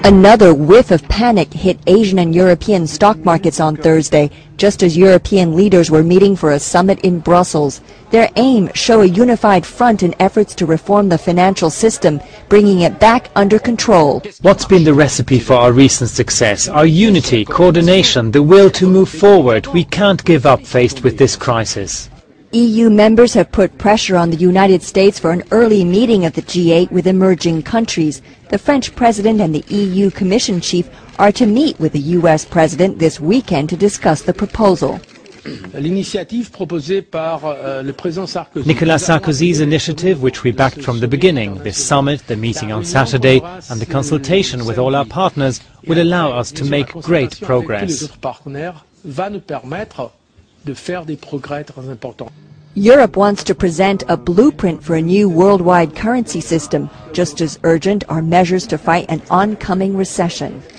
Another whiff of panic hit Asian and European stock markets on Thursday, just as European leaders were meeting for a summit in Brussels. Their aim, show a unified front in efforts to reform the financial system, bringing it back under control. What's been the recipe for our recent success? Our unity, coordination, the will to move forward. We can't give up faced with this crisis. EU members have put pressure on the United States for an early meeting of the G8 with emerging countries. The French president and the EU Commission chief are to meet with the US president this weekend to discuss the proposal. Nicolas Sarkozy's initiative, which we backed from the beginning, this summit, the meeting on Saturday, and the consultation with all our partners will allow us to make great progress. Europe wants to present a blueprint for a new worldwide currency system. Just as urgent are measures to fight an oncoming recession.